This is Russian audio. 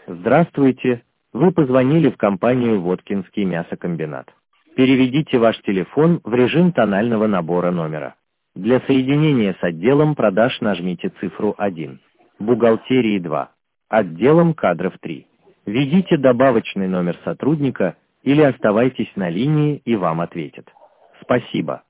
Здравствуйте, вы позвонили в компанию «Воткинский мясокомбинат». Переведите ваш телефон в режим тонального набора номера. Для соединения с отделом продаж нажмите цифру 1, бухгалтерии 2, отделом кадров 3. Введите добавочный номер сотрудника или оставайтесь на линии и вам ответят. Спасибо.